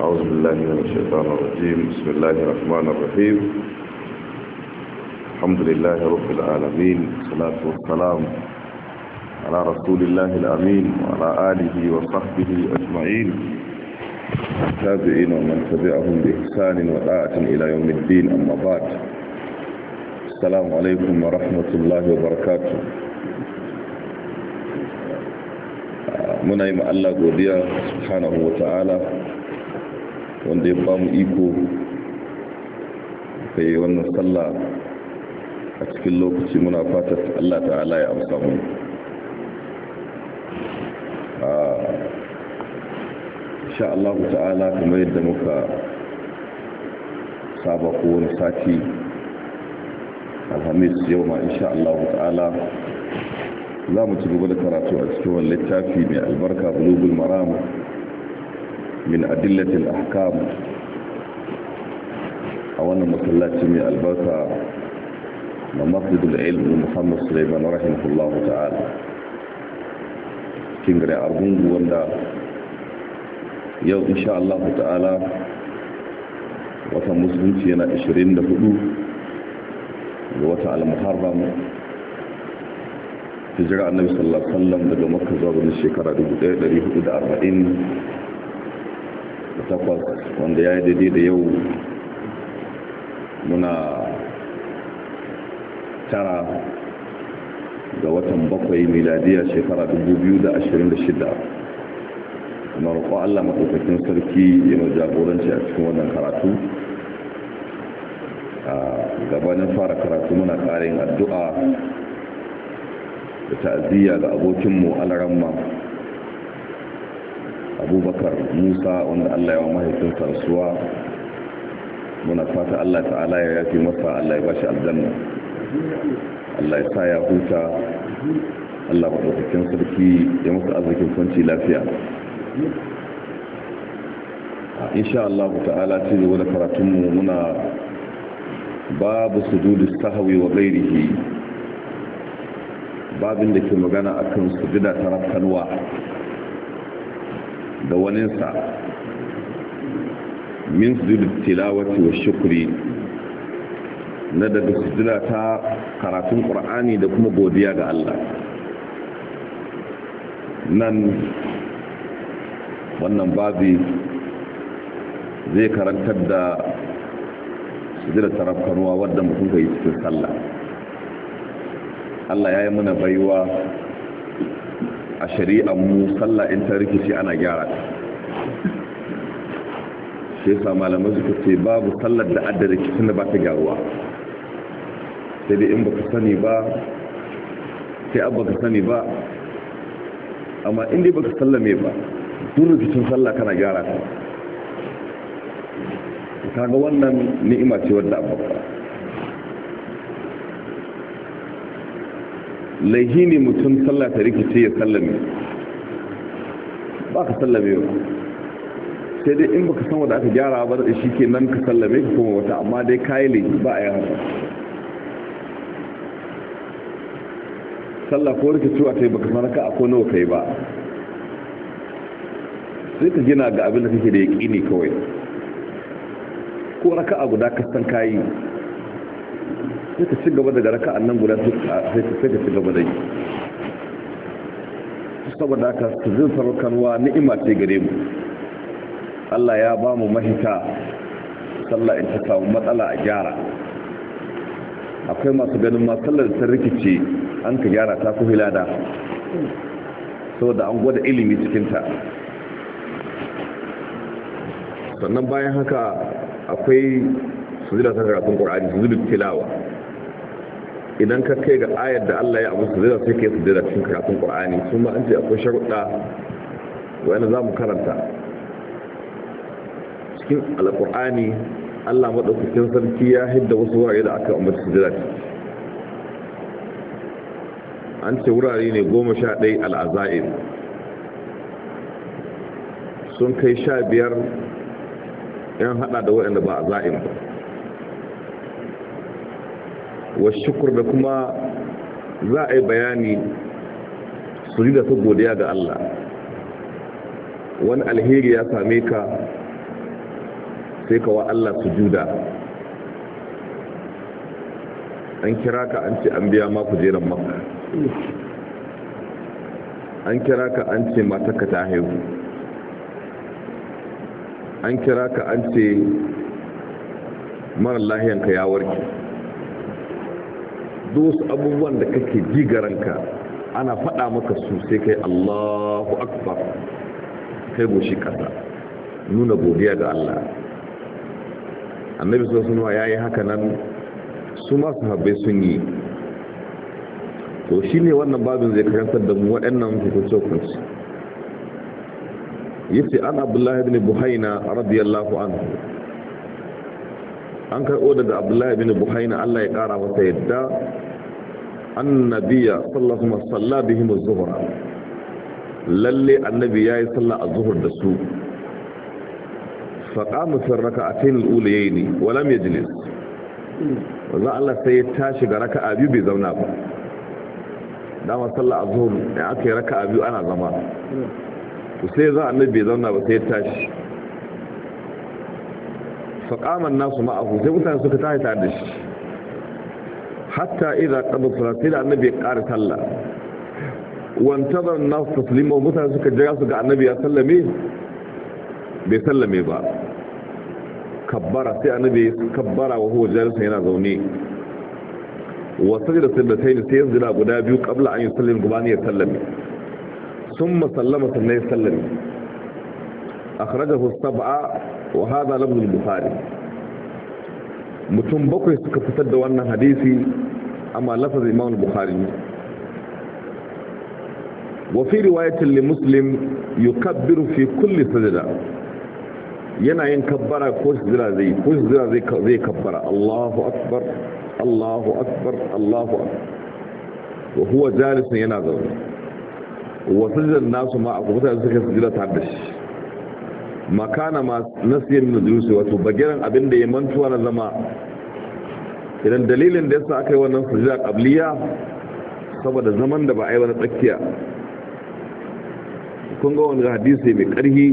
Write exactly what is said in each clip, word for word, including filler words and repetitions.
أعوذ بالله من الشيطان الرجيم. بسم الله الرحمن الرحيم. الحمد لله رب العالمين، والصلاة والسلام على رسول الله الأمين وعلى آله وصحبه أجمعين، التابعين ومن تبعهم بإحسان وطاعة إلى يوم الدين. أما بعد، السلام عليكم ورحمة الله وبركاته. muna yi Allah godiya subhanahu wa ta'ala wanda ya ba mu iko kai wannan sallah a cikin lokaci. Muna fata Allah ta'ala ya amsa mu. insha Allah ta'ala kamar yadda muka saba kowane sati alhamis, yau ma insha Allah ta'ala za mu ci gaba da karatu a cikin wani littafi mai albarka, bulugul maram min adillatil ahkam, a wannan masallaci mai albarka na masjidul ilm Muhammad Sulaiman rahimahullahu ta'ala cikin gare Argungu, wanda yau insha Allah ta'ala watan musulunci yana ashirin da hudu ga watan al-muharram, hijira annabi sallallahu alaihi wasallam daga makka zuwa birnin shekara dubu ɗaya da ɗari hudu da arba'in da takwas, wanda ya yi daidai da yau muna tara ga watan bakwai miladiya shekara dubu biyu da ashirin da shida. na roƙon Allah maɗaukakin sarki ya mai jagoranci a cikin wannan karatu. A gabanin fara karatu muna ƙarin addu'a da ta'aziyya ga abokinmu alaramma abubakar musa, wanda Allah ya wa mahaifinsa rasuwa. muna fata Allah ta'ala ya yafi masa, Allah ya bashi aljanna, Allah ya sa ya huta, Allah maɗaukakin sarki ya masa arzikin kwanci lafiya. insha Allah ta'ala ci gaba da karatunmu muna babu sujudu sahwi wa ghairihi, babin da ke magana akan sujuda ta rafkanwa da waninsa, min sujudu tilawati wa shukri, na daga sujuda ta karatun Qur'ani da kuma godiya ga Allah. nan wannan babi zai karantar da sujudar tarafkanuwa wadda mutum ka yi cikin sallah. Allah ya yi mana baiwa a shari'ar mu, sallah in ta rikici ana gyara ta. shi yasa malamai suka ce babu sallar da adda rikicin da ba ta gyaruwa, sai dai in baka sani ba, sai abba ka sani ba, amma in dai baka sallame ba, duk rikicin sallah kana gyara ta. kaga wannan ni'ima ce wadda abubba laihi ne mutum sallah ta rikice ya sallame, ba ka sallame ba, sai dai in baka san wadda aka gyara ba da shi ke nan ka sallame ka kuma wata, amma dai kayi laihi ba a yi haka. sallah ko rikicewa ta yi baka san raka a ko nawa ka yi ba, sai ka gina ga abin da kake da yaƙini kawai. ko raka'a guda ka san kayi, sai ka ci gaba daga raka'an nan guda sai ka ci gaba da yi. saboda haka su zin saraukarwa ni'ima ce gare mu. Allah ya ba mu mahita, sallah in ta samu matsala a gyara. akwai masu ganin ma sallar ta rikice an ka gyara ta ku hilada, saboda an gwada ilimi cikinta. sannan bayan haka akwai sujuda ta karatun Qur'ani, sujudu tilawa. idan ka kai ga ayar da Allah ya abu sujuda, sai kai sujuda cikin karatun Qur'ani. kuma an ce akwai sharuɗa wanda za mu karanta cikin alƙur'ani. Allah madaukakin sarki ya hidda wasu wurare da aka umarci sujuda. an ce wurare ne goma sha ɗaya al'azaim, sun kai sha biyar yan hada da waɗanda ba a za'in ba. wa shukur da kuma za a yi bayani su da ta godiya ga Allah. wani alheri ya same ka sai ka wa Allah sujuda. An kira ka an ce an biya ma kujeran Makka, an kira ka an ce matarka ta haihu, an kira ka an ce mara lahiyanka ya warke. Duk abubuwan da kake jigaranka ana faɗa maka su sai kai Allahu Akbar, kai goshi ƙasa, nuna godiya ga Allah. Annabi sallallahu alaihi wasallam yayi haka nan, su ma sahabbai sun yi. To shine wannan babin zai karantar da mu waɗannan hukunci. Yace an Abdullah ibn Buhaina radiyallahu anhu, an karɓo daga Abdullah ibn Buhaina Allah ya ƙara masa yadda, annabiya sallallahu alaihi wasallam salla bihim az-zuhra, lalle annabi yayi sallah az-zuhr da su. Faqama fi rak'atayn al-ulayayn wa lam yajlis, wanda Allah sai ya tashi ga raka'a biyu bai zauna ba. Dama sallah az-zuhr ne aka yi raka'a biyu ana zama, to sai za annabi bai zauna ba sai ya tashi. Faqama an-nasu ma'ahu, sai mutane suka tashi tare da shi, hatta idza qada salati annabi ya ƙara sallah. Wantazar an-nasu taslima, mutane suka jira su ga annabi ya sallame, bai sallame ba. Kabbara, sai annabi kabbara wa huwa jalisun yana zaune. Wa sajda sajdatayn, sai yanzila guda biyu qabla an yusallim, gubani ya sallame. Summa sallama, sannan ya sallame. Akhrajahu as-sab'a wa hadha lafz al-Bukhari. Mutum bakwai suka fitar da wannan hadisi, amma lafaz Imam al-Bukhari. Wa fi riwayatin li Muslim yukabbiru fi kulli sajda, yana yin kabbara ko sujjada zai ko sujjada zai zai kabbara Allahu akbar Allahu akbar Allahu akbar, wa huwa jalisun, yana zaune. Wa sajada nasu ma abu mutane suka sujjada tare da shi. Makana ma nasiyan min julusi, wato bagiran abin da ya mantuwa na zama. Idan dalilin da yasa aka yi wannan sujjada qabliya, saboda zaman da ba a yi wani tsakiya. Kun ga wani hadisi mai ƙarfi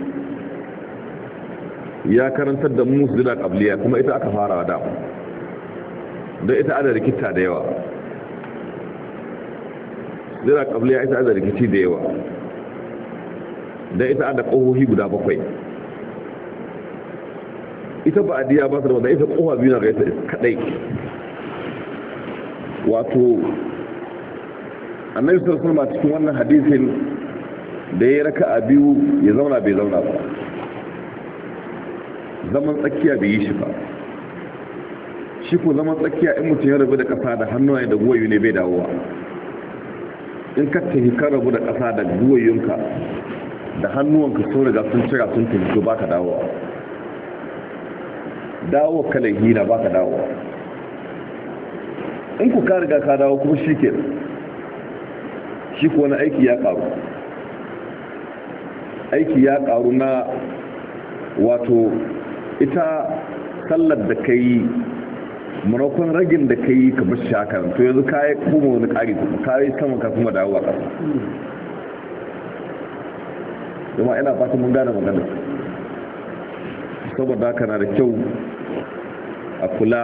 ya karantar da mu sujjada qabliya, kuma ita aka fara da don ita ada rikita da yawa. Sujjada qabliya ita ada rikici da yawa, don ita ada ƙohohi guda bakwai. Ita ba adiya ba ta da wadda ita ƙoha biyu na ga ita kadai. Wato annabi sallallahu alaihi wasallam cikin wannan hadisin da ya raka'a biyu ya zauna bai zauna ba, zaman tsakiya bai yi shi ba. Shi ko zaman tsakiya in mutum ya rabu da ƙasa da hannuwaye da guwayu ne bai dawowa. In ka tafi ka rabu da ƙasa da guwayunka da hannuwanka sun riga sun cira sun tafi, to baka dawowa. Dawo kalan hina baka dawowa. In ku ka riga ka dawo kuma shi ke, shi ko wani aiki ya ƙaru. Aiki ya ƙaru na wato ita sallar da ka yi, marakon ragin da ka yi ka bar shakar, to yanzu ka yi kuma wani ƙari kuma ka yi saman ka kuma dawowa ƙasa. Zama ina fata mun gane magana, saboda haka na da kyau a kula.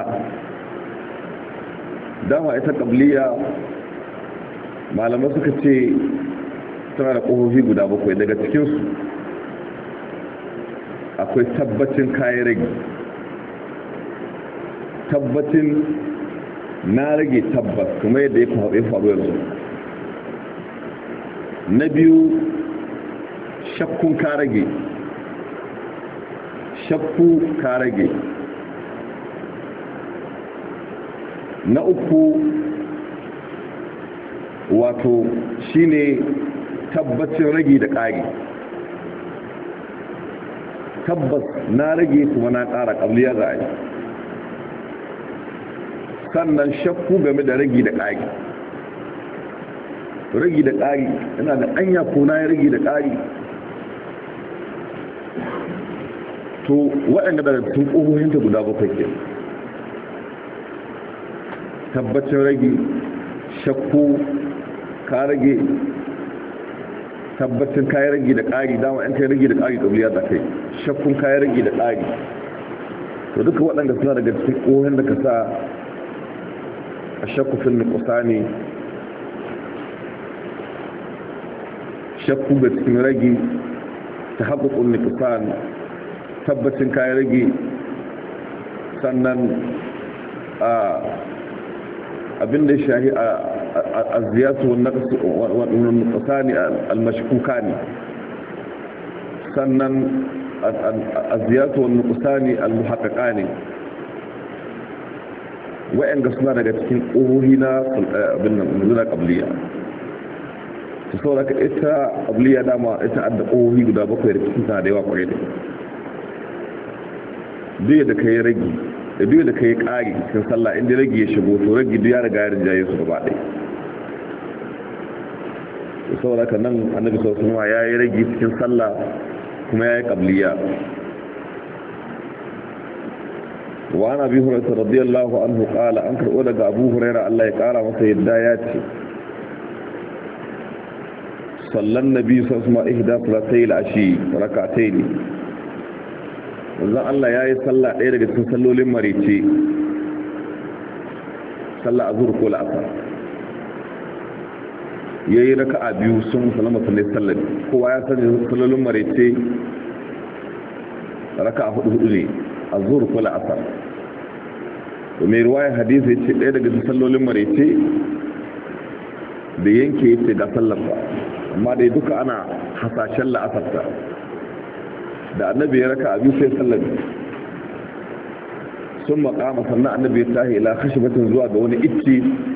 Dama ita ƙabliya malamai suka ce tana da ƙofofi guda bakwai. Daga cikinsu akwai tabbacin kayan rage, tabbacin na rage tabbas kuma yadda ya faru yanzu. Na biyu shakkun ka rage, shakku ka rage. Na uku wato shine tabbacin rage da ƙari. Tabbas na rage kuma na ƙara ƙabliya za a yi. Sannan shakku game da rage da ƙari. Rage da ƙari yana da anya ko na ya rage da ƙari. To waɗanda daga cikin ƙohohinta guda bakwai ke. Tabbacin rage, shakku ka rage, tabbacin kayan rage da ƙari. Dama yan kai rage da ƙari ƙabliya da kai. Shakkun kayan rage da ƙari to duka waɗanda suna daga cikin ƙohon da ka sa a shakku fil nuqsani shakku ga cikin ragi ta haƙuƙun nuqsan tabbacin kayan ragi sannan abinda shahi a ziyartu wannan nuqsani al-mashkukani sannan a ziyartu wannan nuqsani al-muhaqqaqani wa'anga suna daga cikin ƙohohi na abin nan nuzula qabliya to saboda ka ita qabliya dama ita adda ƙohohi guda bakwai da cikin sa da yawa kwarai da duk da kai ragi da duk da kai ƙari cikin sallah inda ragi ya shigo to ragi duk ya riga ya rinjaye su gaba ɗaya to saboda ka nan annabi sallallahu alaihi wasallam ya yi ragi cikin sallah kuma ya yi qabliya wa ana bi hurairah radiyallahu anhu qala an karɓo daga abu hurairah Allah ya ƙara masa yadda ya ce sallan nabi sallallahu alaihi wasallam ihda salatay al-ashi rak'atayn wanzan Allah ya yi sallah ɗaya daga cikin sallolin marice sallah azhur ko la'asar ya yi raka'a biyu sun salama sallai sallar kowa ya sani sallolin marice raka'a hudu hudu ne azhur ko la'asar to mai ruwaya hadisi ya ce ɗaya daga cikin sallolin marice da yanke ya ce ga sallar ba amma dai duka ana hasashen la'asarta da annabi ya raka abin sai sallabi sun makama sannan annabi ya tahi ila khashbatin zuwa ga wani icci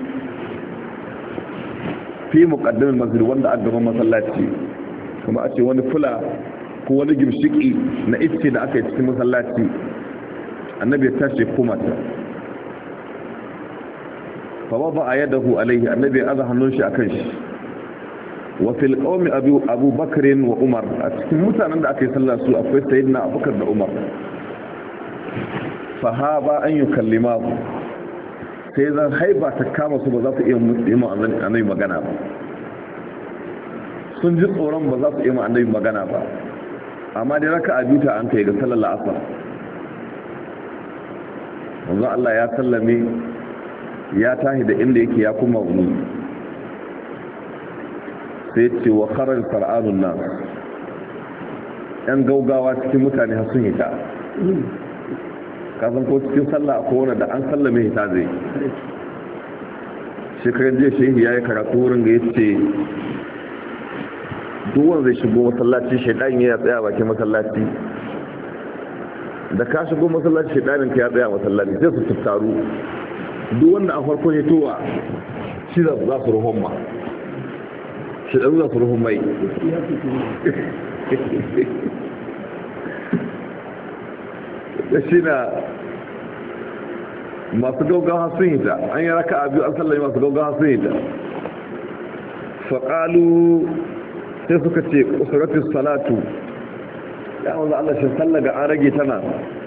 fi muqaddamin masjid wanda a gaban masallaci kuma a ce wani fula ko wani gimshiki na icci da aka yi cikin masallaci annabi ya tashi kuma ta fa wada yadahu alaihi annabi ya aza hannun shi akan shi wa fil qawmi abu abu bakr wa umar a cikin mutanen da aka yi sallah su akwai sayyidina abubakar da umar fa haba an yukallima sai zan haiba ta kama su ba za su iya yi mu annabi magana ba sun ji tsoron ba za su iya mu annabi magana ba amma dai raka'a biyu ta an kai ga sallar asar wanzu Allah ya sallame ya tahi da inda yake ya kuma wuni sai ce wa karar fara'anun nan yan gaugawa cikin mutane har sun hita kasan ko cikin sallah ko wani da an sallame hita zai shekarar jiya shehi ya yi karatu wurin ga ya ce duwan zai shigo masallaci shaidan ya tsaya bakin masallaci da ka shigo masallaci shaidanin ka ya tsaya masallaci sai su tattaru duk wanda a farko ya towa shi za su ruhun ma shi da za su ruhun mai da shi na masu gaugawa sun yi ta an yi raka a biyu an sallami masu gaugawa sun yi ta faƙalu sai suka ce ƙusuratun salatu ya wanzu Allah shi sallaga an rage tana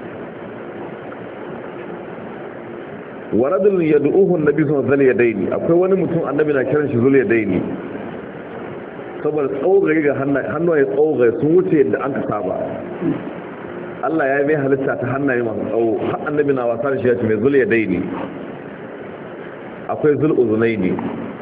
waradun ya du'uhun nabi sun zale ya daini akwai wani mutum annabi na kiran shi zule ya daini saboda tsogari ga hannuwa ya tsogari sun wuce yadda an ka saba Allah ya yi mai halitta ta hannaye masu tsawo har annabi na wasa da shi ya ce mai zule ya daini akwai zul uzunai ne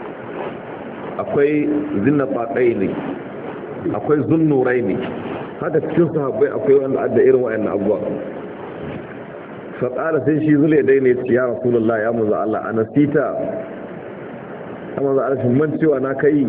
akwai zinna faɗai ne akwai zunnurai ne haka cikin sahabbai akwai wanda adda irin wa'annan abubuwa faƙara sai shi zule dai ne ya rasulullah ya muza Allah a nasita a maza alfin man cewa na kai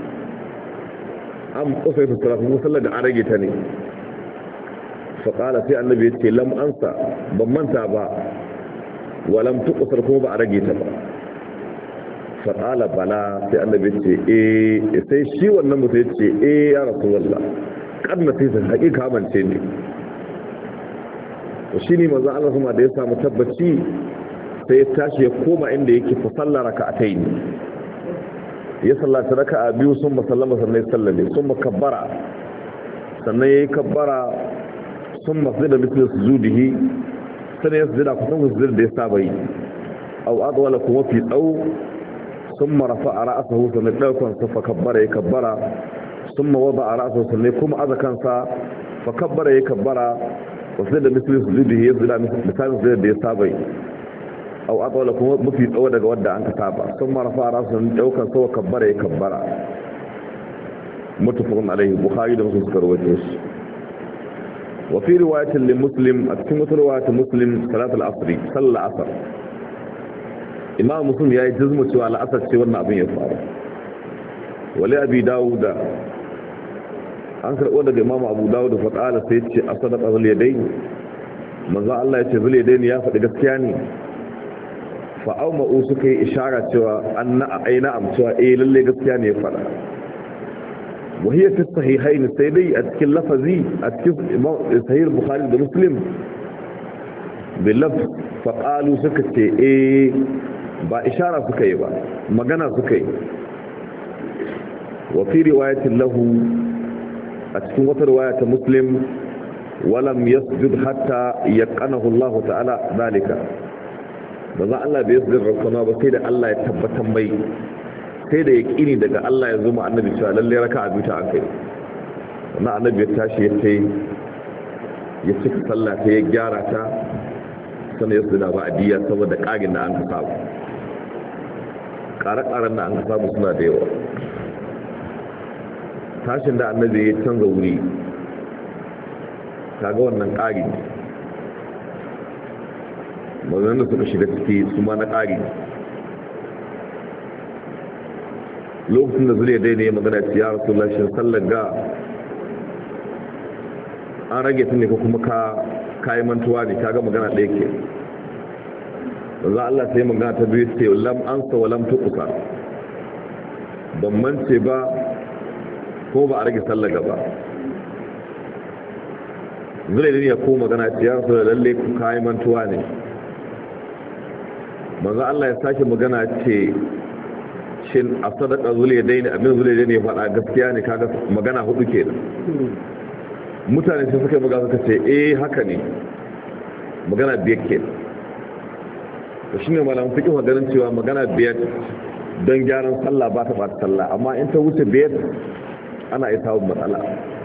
an kusa yi salatu musallar da an rage ta ne faƙara sai annabi ya ce lam ansa ban manta ba wa lam tukusar kuma ba a rage ta ba faƙala bala sai annabi ya ce eh sai shi wannan mutum ya ce eh ya rasulullah ƙarna sai sun haƙiƙa amince ne shi ne maza Allah kuma da ya samu tabbaci sai ya tashi ya koma inda yake fa sallar raka'atai ne ya sallata raka'a biyu sun ba sallama sannan ya sallame sun ba kabbara sannan ya yi kabbara sun ba su da misalin su zudihi sannan ya sujada kusan sujada da ya saba yi au adwala kuma fi tsawo sun marafa a ra'asahu sannan ɗaukar sa fa kabbara ya kabbara sun ma wada a ra'asahu sannan kuma aza kansa fa kabbara ya kabbara wasu da misali su zubi ya zula misalin su da ya saba yi au aqwala kuma mafi tsawo daga wanda an ka saba sun marafa rasun daukan sawa kabbara ya kabbara mutafaqun alaihi bukhari da muslim suka rawaito shi wa fi riwayatin li muslim a cikin wata riwayatin muslim salat al-asr sallar asr imam muslim yayi jazmu cewa al-asr ce wannan abin ya faru wali abi dawuda an karɓo daga imam abu dawuda fa qala sai ce asadaqa zul yadayn manzo Allah ya ce zul yadayn ya faɗi gaskiya ne fa auma'u suka yi ishara cewa anna aina am cewa eh lalle gaskiya ne ya faɗa وهي في الصحيحين سيدي أتكل لفظي أتكل صحيح البخاري ومسلم باللفظ فقالوا سكتي إيه با إشارة سكي با مغانا سكي وفي رواية له أتكل وفي رواية مسلم ولم يسجد حتى يقنه الله تعالى ذلك بذا الله بيسجد ركنا بسيد الله يتبتن بي sai da ya ƙini daga Allah ya zuma annabi cewa lalle raka a biyu ta an kai wannan annabi ya tashi ya tai ya cika sallah ta ya gyara ta sannan ya suna ba adiyya saboda ƙarin da an ka samu ƙare-ƙaren da an ka samu suna da yawa tashin da annabi ya canza wuri ta ga wannan ƙari mazanin da suka shiga ciki su ma na ƙari lokacin da zuriya daidai ya magana ce ya rasu lashin sallar ga an rage ta ne ko kuma ka kayi mantuwa ne ta ga magana ɗaya ke za Allah sai magana ta biyu ce lam ansa wa lam tuqsa ban mance ba ko ba a rage sallar gaba zuriya daidai ya ko magana ce ya rasu da lalle ku kayi mantuwa ne manzo Allah ya sake magana ce shin a sadaka zuliya dai ne abin zuliya dai ne faɗa gaskiya ne kaga magana hudu ke da mutane sai suka yi magana suka ce eh haka ne magana biyar ke da shi ne malamun fikin maganin cewa magana biyar don gyaran sallah ba ta bata sallah amma in ta wuce biyar ana iya samun matsala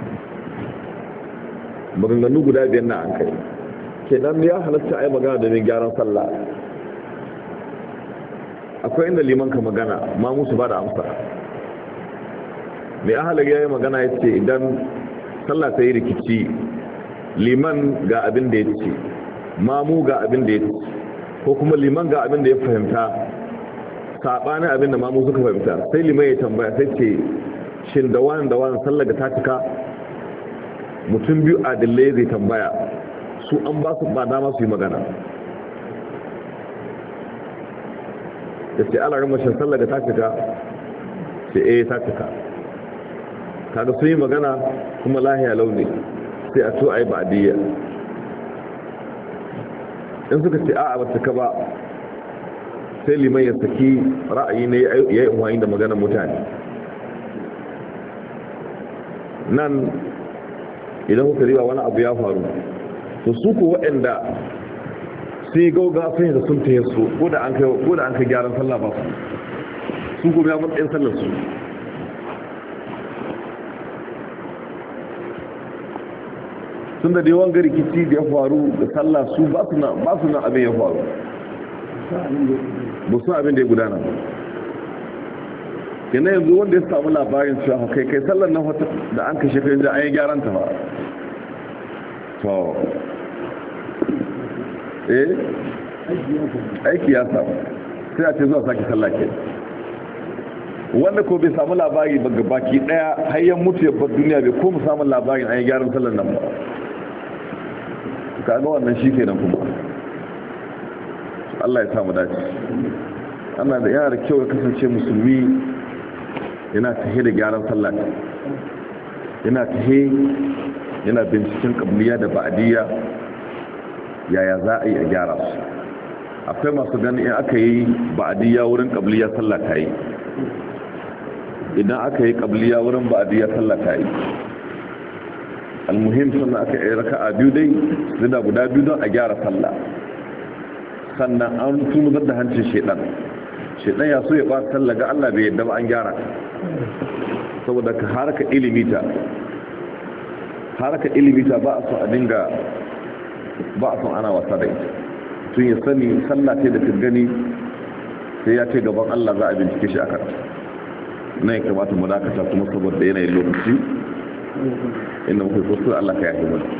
maganganu guda biyar na an kai ke nan ya halatta a yi magana domin gyaran sallah akwai inda liman ka magana ma musu ba da amsa mai ahalar ya yi magana ya ce idan sallah ta yi rikici liman ga abin da ya ce mamu ga abin da ya ce ko kuma liman ga abin da ya fahimta saɓanin abin da mamu suka fahimta sai liman ya tambaya sai ce shin da wani da wani sallah ga ta cika mutum biyu adillai zai tambaya su an ba su ba dama su yi magana da ce ala ramashin sallar da ta cika ce eh ta cika kaga sun yi magana kuma lahiya launi sai a to a yi ba'adiyya in suka ce a'a ba cika ba sai liman ya saki ra'ayi ne ya yi umarni da maganar mutane nan idan kuka riba wani abu ya faru to su ku waɗanda sai gauga sai da sun taya su ko da an kai ko da an kai gyaran sallah ba su su gobe ya matsayin sallar su sun da yawan gari kici da ya faru da sallah su ba su na ba su na abin ya faru ba su abin da ya gudana yana yanzu wanda ya samu labarin cewa kai kai sallar nan da an kashe kai da an yi gyaran ta ba to eh aiki ya samu sai a ce zuwa sake sallah ke wanda ko bai samu labari ba baki daya hayyan mutu ya bar duniya bai ko mu samu labarin an yi gyaran sallar nan ba kaga wannan shi kenan kuma Allah ya samu dace ana da yana da kyau ya kasance musulmi yana tahe da gyaran sallah yana tahe yana binciken qabliya da ba'diyya yaya za a yi a gyara su akwai masu ganin in aka yi ba'diyya wurin qabliya sallah ta yi idan aka yi qabliya wurin ba'diyya sallah ta yi almuhim sannan aka yi raka'a biyu dai zida guda biyu don a gyara sallah sannan an tunuzar da hancin shedan shedan ya so ya ba sallah ga Allah bai yadda ba an gyara saboda ka haraka ilimi ta haraka ilimi ta ba a so a dinga ba a son ana wasa da ita tun ya sani sallah ce da ka gani sai ya ce gaban Allah za a bincike shi aka na ya kamata mu dakata kuma saboda yanayin lokaci inda muka yi kusur Allah ka yaƙi mana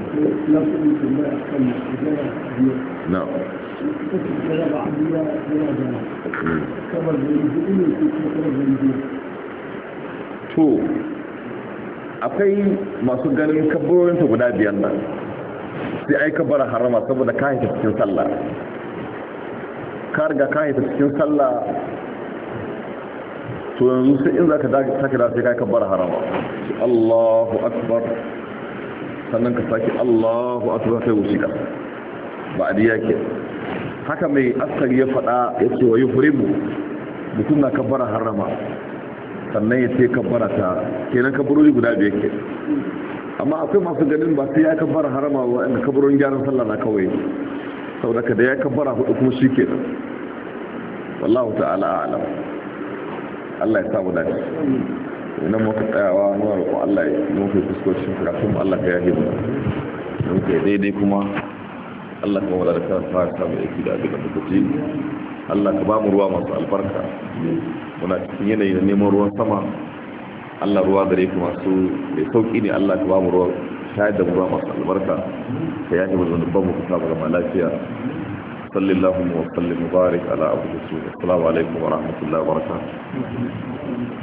na to akwai masu ganin kabbarorinta guda biyan nan sai ai kabbara harama saboda ka haita cikin sallah ka riga ka haita cikin sallah to yanzu sai in za ka sake da sai ka kabbara harama Allahu akbar sannan ka sake Allahu akbar kai wuce ka ba a diya ke haka mai askari ya faɗa ya ce wa yi hurimu mutum na kabbara harama sannan ya ce kabbara ta kenan kabbarori guda biyar ke amma akwai masu ganin ba sai ya kabbara harama wa inda kabbarorin gyaran sallah na kawai saboda ka da ya kabbara hudu kuma shi ke wallahu ta'ala a'lam Allah ya samu dace idan muka tsayawa muna roƙon Allah ya muka fuskocin karatun Allah ka yaje mu don kai daidai kuma Allah ka wala da ka fara samu yake da abin da muka ci Allah ka ba mu ruwa masu albarka muna cikin yanayi na neman ruwan sama Allah ruwa gare ku masu mai sauki ne Allah ka ba mu ruwa shayar da mu ruwa masu albarka ka yaje mu zanuban mu ka samu zama lafiya sallallahu wa sallim mubarak ala abdihi assalamu alaikum wa rahmatullahi wa barakatuh